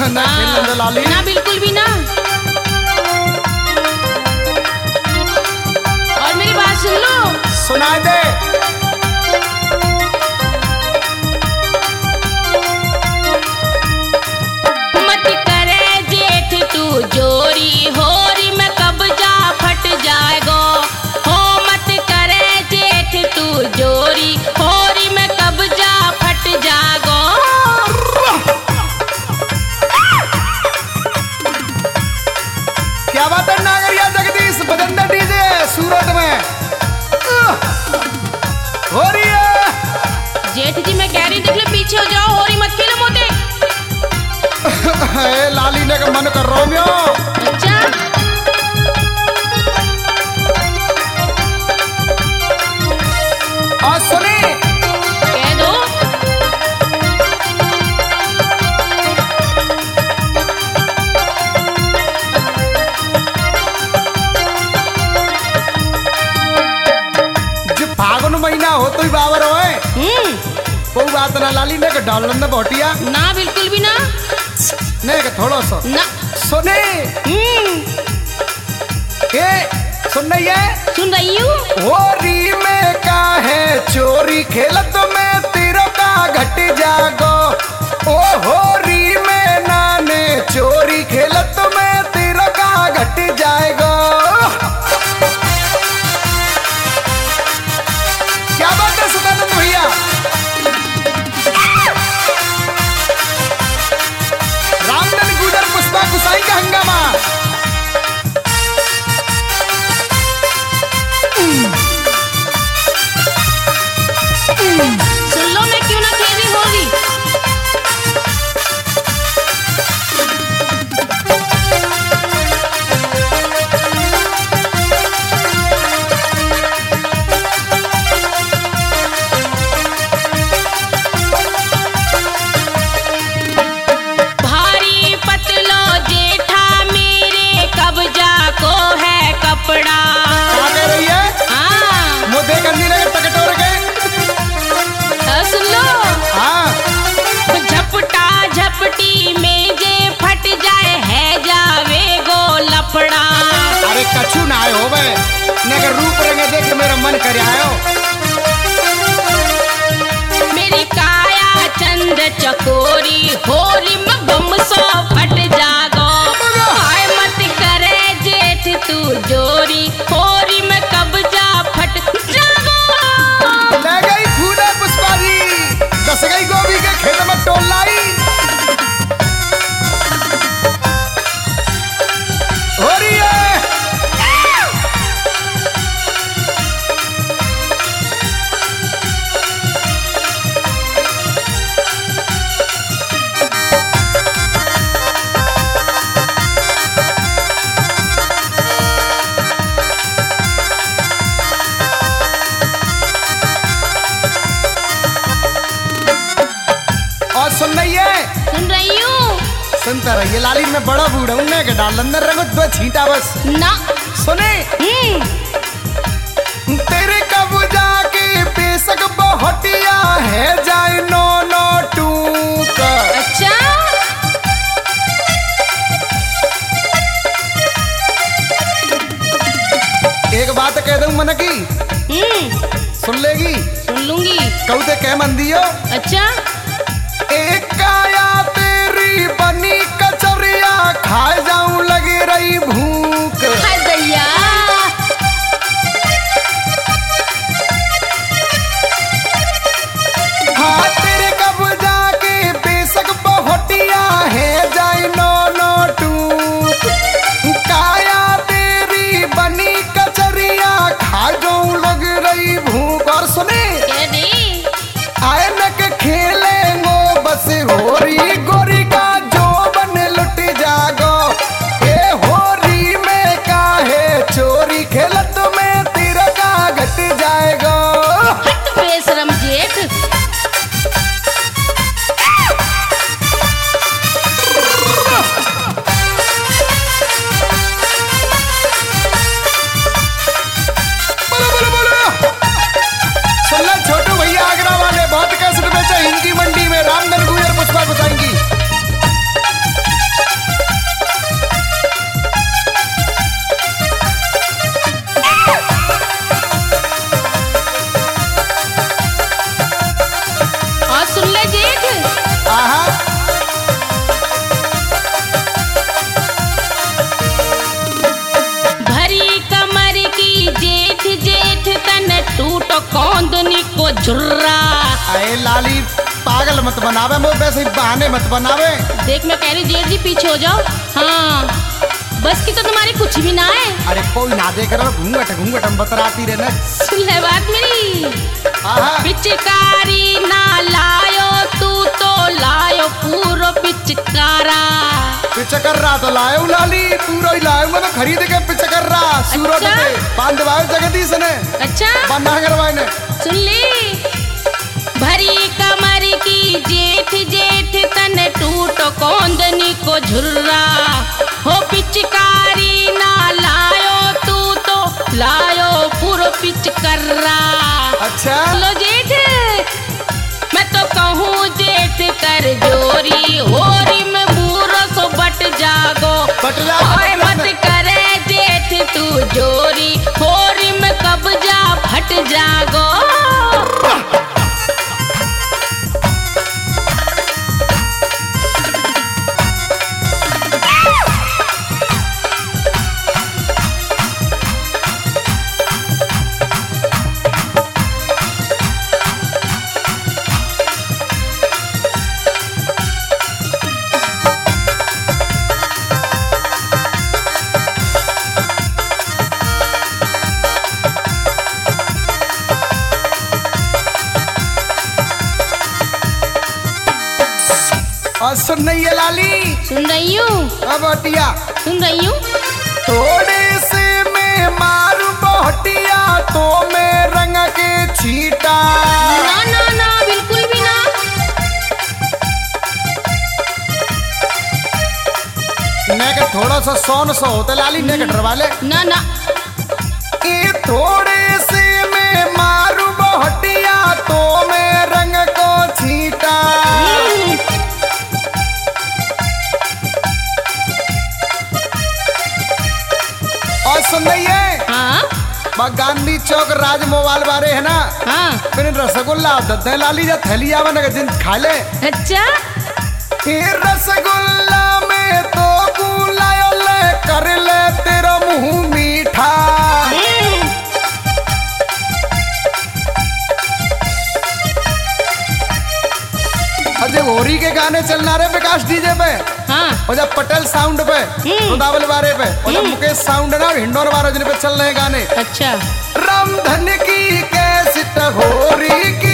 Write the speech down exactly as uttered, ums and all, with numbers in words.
ना खेलने दे लाली। ना बिल्कुल भी ना। और मेरी बात सुन लो। सुनाए दे। मत करे जेठ तू जोरी, होरी में कब्जा फट जाएगा। हो मत करे जेठ तू जोरी, होरी में कब्जा फट जाएगा। क्या बात है नागरिया जगदीश बजंदर डीजे सूरत में हो रही है। जेठ जी मैं कह रही देख ले पीछे हो जाओ, होरी मत खेलो मोटे। लाली ने का मन कर रहा हूँ मैं। अच्छा आज सुनी कह दो। जो फागुन महीना हो तो ही बावर होए। हम्म वो बात ना लाली ने का डाल न बोटिया ना बिल्कुल भी ना। ने का थोड़ा सा ना सुने। हम्म के सुन रही है। सुन रही हूँ। होरी में का है चोरी खेलत में तीरों का घट जागो। ओ होरी में नाने चोरी खेलत में तीरों का घट जाएगो। क्या बात है सदानंद भैया। रामधन गुजर पुष्पा गुसाई का हंगामा। सुन लो मैं क्यों ना खेल रही होली। भारी पतलो जेठा मेरे कब्जा को है कपड़ा। क्या कह रही है। हाँ मुझे करनी लगे टकटोर के। हाँ, सुन लो। हाँ झपटा झपटी में जे फट जाए है जावे गो लफड़ा। अरे कछु ना आए हो बे नगर रूप रंगे देख मेरा मन कर आयो। मेरी काया चंद चकोरी, होली में बम सो फट जागो। हाय मत करे जेठ तू जोरी, होली में कब्जा फट जागो। ले गई फूले पुष्पा जी दस गई गोभी के खेत में टोल लाई। हो रही है। और सुन रही है। सुन रही हूँ। सुनता रहिए लाली में बड़ा बूढ़ा उन्ने के डाल अंदर रंगो दो छींटा बस। ना सुने हम्म तेरे कब्जा के बेसक बहुटिया है जाए नो नो टूक। अच्छा एक बात कह दूं मन की हम्म सुन लेगी। सुन लूंगी। कहते कह मन दियो। अच्छा एक काया तेरी बनी कचरिया खाए जाऊं लगी रही भूख। हाय दैया। हाँ तेरे कब्जा के बेसक बहुटिया है जाए नो नो टूक। काया तेरी बनी कचरिया खा जाऊं लग रही भूख। और सुने कह दी। आए न के खेले गो बस होरी गोरी का जो बन लुट जागो। ए होरी पागल मत बनावे, मुझे वैसे ही बहाने मत बनावे। देख मैं कह रही जेठ जी पीछे हो जाओ। हाँ बस की तो तुम्हारी कुछ भी ना है। अरे कोई ना देख रहा, घूंघट घूंघट हम बतराती रहना। सुन ले बात मेरी। हाँ। पिचकारी ना लायो तू तो लायो पूरो पिचकारा। पिचकर्रा तो लायो लाली, पूरा ही लायो मैं तो खरीद के पिचकर्रा सूरत अच्छा? के बांधवायो जगदीश ने। अच्छा बना करवाए ने। सुन ली भरी कमर की जेठ जेठ तन टूटो कौंदनी को झुर्रा। हो पिचकारी ना लायो तू तो लायो पूरो पिचकर्रा। अच्छा लो जेठ मैं तो कहूँ जेठ कर जोरी होरी में बूरो सो बट जागो। बट जा ओए मत करे जेठ तू जोरी होरी में कब्जा फट जागो। और सुन रही है लाली? सुन रही हूँ। अब हटिया सुन रही हूँ। थोड़े से मैं मारू बहटिया तो मैं रंग के छीटा। ना ना ना बिल्कुल भी ना। ने के थोड़ा सा सोन सो होते लाली ने के डरवा ले। ना ना ये थोड़े से मैं मारू बहटिया तो मैं रंग को छीटा। और सुन रही है? हाँ गांधी चौक राज मोबाइल बारे है ना। हाँ फिर रसगुल्ला दे लाली जा थैली आवा ना जिन खा ले। अच्छा ये रसगुल्ला में तो गुलायो ले कर ले तेरा मुंह मीठा। अजय होरी के गाने चलना रहे विकास डीजे पे। हाँ और जब पटेल साउंड पे रुदावल बारे पे और जब मुकेश साउंड ना हिंडोर बारे जिन पे चल रहे गाने। अच्छा रामधन की कैसेट होरी की